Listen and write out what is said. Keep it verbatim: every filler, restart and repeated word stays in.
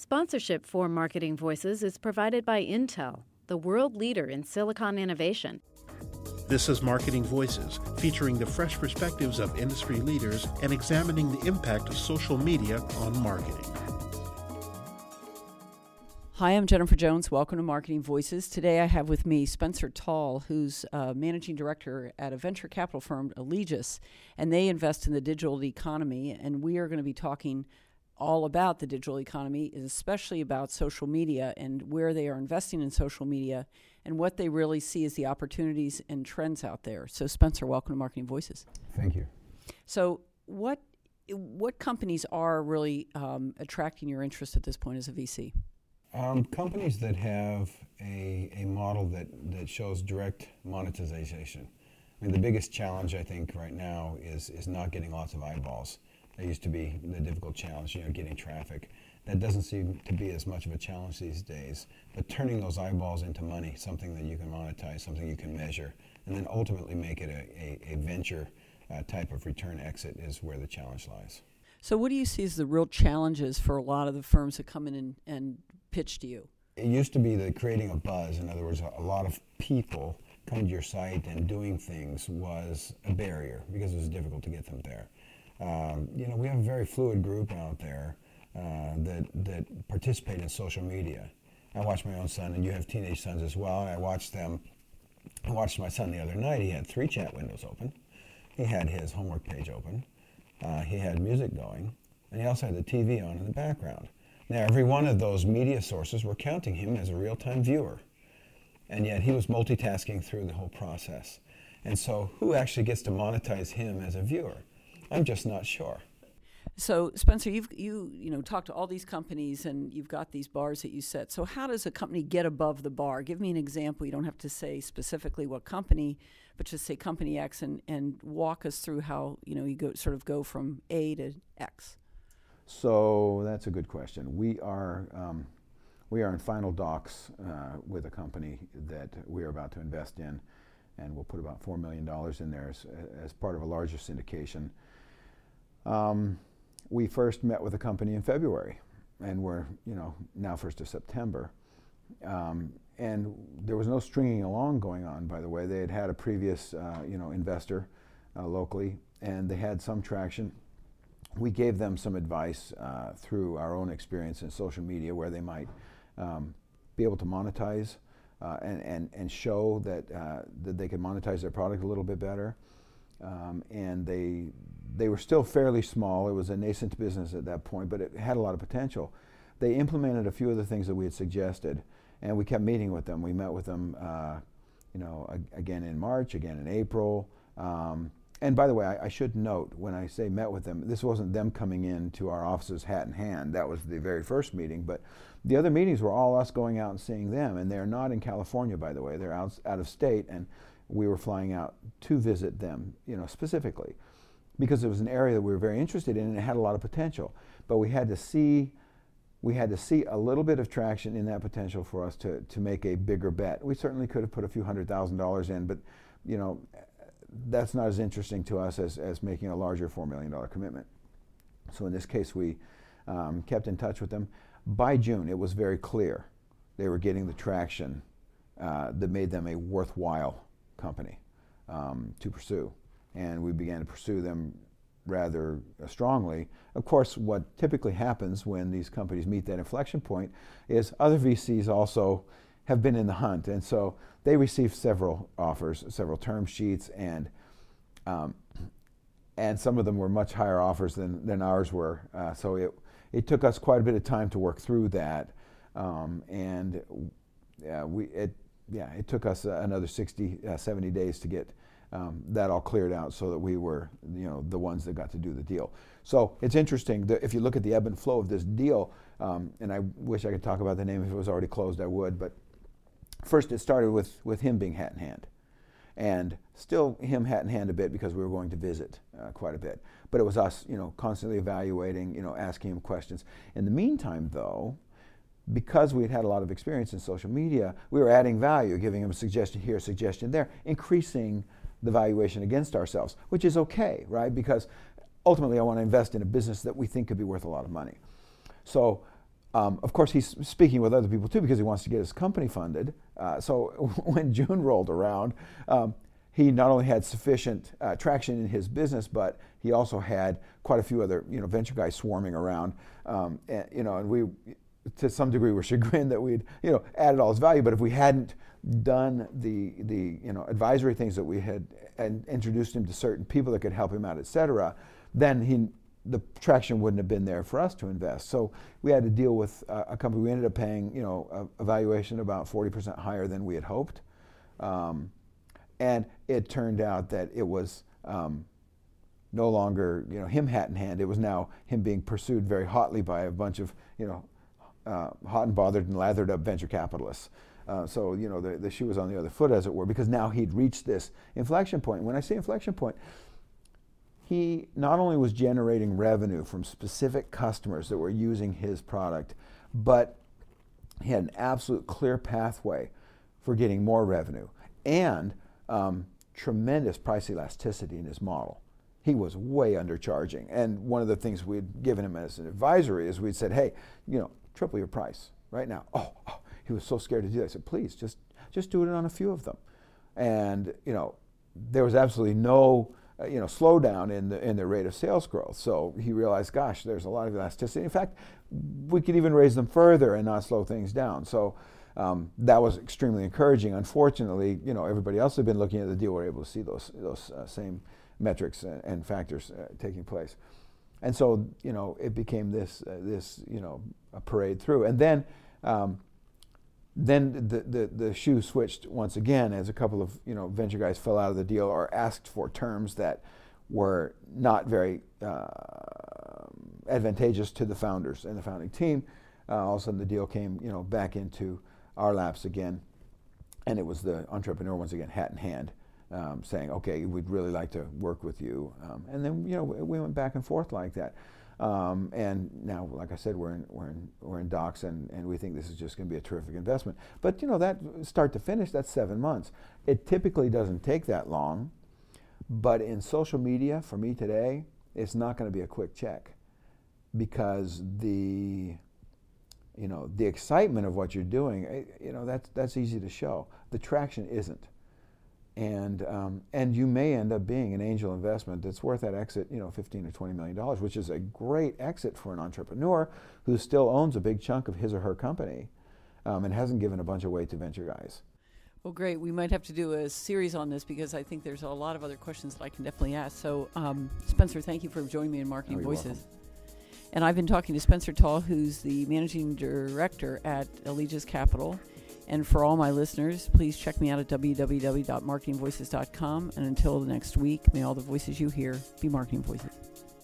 Sponsorship for Marketing Voices is provided by Intel, the world leader in silicon innovation. This is Marketing Voices, featuring the fresh perspectives of industry leaders and examining the impact of social media on marketing. Hi, I'm Jennifer Jones. Welcome to Marketing Voices. Today I have with me Spencer Tall, who's uh, Managing Director at a venture capital firm, Allegis, and they invest in the digital economy, and we are going to be talking all about the digital economy, especially about social media and where they are investing in social media and what they really see as the opportunities and trends out there. So Spencer, welcome to Marketing Voices. Thank you. So what what companies are really um, attracting your interest at this point as a V C? Um, companies that have a, a model that, that shows direct monetization. I mean, the biggest challenge I think right now is, is not getting lots of eyeballs. That used to be the difficult challenge, you know, getting traffic. That doesn't seem to be as much of a challenge these days. But turning those eyeballs into money, something that you can monetize, something you can measure, and then ultimately make it a, a, a venture uh, type of return exit is where the challenge lies. So what do you see as the real challenges for a lot of the firms that come in and, and pitch to you? It used to be that creating a buzz, in other words, a, a lot of people coming to your site and doing things was a barrier because it was difficult to get them there. Um, you know, we have a very fluid group out there uh, that that participate in social media. I watch my own son, and you have teenage sons as well, and I watch them. I watched my son the other night. He had three chat windows open. He had his homework page open. Uh, he had music going, and he also had the T V on in the background. Now, every one of those media sources were counting him as a real-time viewer, and yet he was multitasking through the whole process. And so who actually gets to monetize him as a viewer? I'm just not sure. So, Spencer, you've you you know talked to all these companies, and you've got these bars that you set. So, how does a company get above the bar? Give me an example. You don't have to say specifically what company, but just say company X, and, and walk us through how you know you go sort of go from A to X. So that's a good question. We are um, we are in final docs uh, with a company that we are about to invest in, and we'll put about four million dollars in there as, as part of a larger syndication. Um, we first met with the company in February, and we're, you know, now first of September. Um, and there was no stringing along going on, by the way. They had had a previous, uh, you know, investor uh, locally, and they had some traction. We gave them some advice uh, through our own experience in social media where they might um, be able to monetize uh, and, and, and show that, uh, that they could monetize their product a little bit better. Um, and they they were still fairly small. It was a nascent business at that point, but it had a lot of potential. They implemented a few of the things that we had suggested, and we kept meeting with them. We met with them, uh, you know, a- again in March, again in April. Um, and by the way, I, I should note, when I say met with them, this wasn't them coming in to our offices hat in hand. That was the very first meeting, but the other meetings were all us going out and seeing them, and they're not in California, by the way. They're out, out of state, and we were flying out to visit them, you know, specifically, because it was an area that we were very interested in and it had a lot of potential. But we had to see, we had to see a little bit of traction in that potential for us to, to make a bigger bet. We certainly could have put a few hundred thousand dollars in, but you know, that's not as interesting to us as, as making a larger four million dollars commitment. So in this case, we um, kept in touch with them. By June, it was very clear they were getting the traction uh, that made them a worthwhile company um, to pursue. And we began to pursue them rather uh, strongly. Of course, what typically happens when these companies meet that inflection point is other V Cs also have been in the hunt, and so they received several offers, several term sheets, and um, and some of them were much higher offers than, than ours were. Uh, so it it took us quite a bit of time to work through that, um, and uh, we it yeah it took us uh, another sixty, uh, seventy days to get Um, that all cleared out so that we were, you know, the ones that got to do the deal. So it's interesting that if you look at the ebb and flow of this deal, um, and I wish I could talk about the name. If it was already closed, I would. But first, it started with with him being hat in hand, and still him hat in hand a bit because we were going to visit uh, quite a bit. But it was us, you know, constantly evaluating, you know, asking him questions. In the meantime, though, because we had had a lot of experience in social media, we were adding value, giving him a suggestion here, a suggestion there, increasing the valuation against ourselves, which is okay, right? Because ultimately I want to invest in a business that we think could be worth a lot of money. So Um, of course, he's speaking with other people too because he wants to get his company funded. Uh, so when June rolled around, um, he not only had sufficient uh, traction in his business, but he also had quite a few other, you know, venture guys swarming around. Um, and, you know, and we, to some degree, were chagrined that we'd, you know, added all his value. But if we hadn't done the the you know advisory things that we had and introduced him to certain people that could help him out, et cetera, then he. the traction wouldn't have been there for us to invest. So we had to deal with uh, a company. We ended up paying, you know, a, a valuation about forty percent higher than we had hoped. Um, and it turned out that it was um, no longer, you know, him hat in hand. It was now him being pursued very hotly by a bunch of, you know, uh, hot and bothered and lathered up venture capitalists. Uh, so, you know, the, the shoe was on the other foot, as it were, because now he'd reached this inflection point. When I say inflection point, he not only was generating revenue from specific customers that were using his product, but he had an absolute clear pathway for getting more revenue and um, tremendous price elasticity in his model. He was way undercharging. And one of the things we'd given him as an advisory is we'd said, hey, you know, triple your price right now. Oh, oh, he was so scared to do that. I said, please, just, just do it on a few of them. And, you know, there was absolutely no Uh, you know, slowdown in the in the rate of sales growth. So he realized, gosh, there's a lot of elasticity. In fact, we could even raise them further and not slow things down. So um, that was extremely encouraging. Unfortunately, you know, everybody else had been looking at the deal were able to see those those uh, same metrics and, and factors uh, taking place. And so, you know, it became this uh, this you know a parade through. And then. Um, Then the, the, the shoe switched once again as a couple of you know venture guys fell out of the deal or asked for terms that were not very uh, advantageous to the founders and the founding team. Uh, all of a sudden the deal came you know back into our laps again, and it was the entrepreneur once again hat in hand um, saying, okay, we'd really like to work with you. Um, and then you know we went back and forth like that. Um, and now, like I said, we're in we're in we're in docs, and, and we think this is just going to be a terrific investment. But you know, that start to finish, that's seven months. It typically doesn't take that long, but in social media, for me today, it's not going to be a quick check, because the you know the excitement of what you're doing, you know, that's that's easy to show. The traction isn't. And um, and you may end up being an angel investment that's worth that exit, you know, fifteen or twenty million dollars, which is a great exit for an entrepreneur who still owns a big chunk of his or her company, um, and hasn't given a bunch away to venture guys. Well, great. We might have to do a series on this, because I think there's a lot of other questions that I can definitely ask. So, um, Spencer, thank you for joining me in Marketing Oh, Voices. welcome. And I've been talking to Spencer Tall, who's the managing director at Allegis Capital. And for all my listeners, please check me out at w w w dot marketing voices dot com. And until the next week, may all the voices you hear be marketing voices.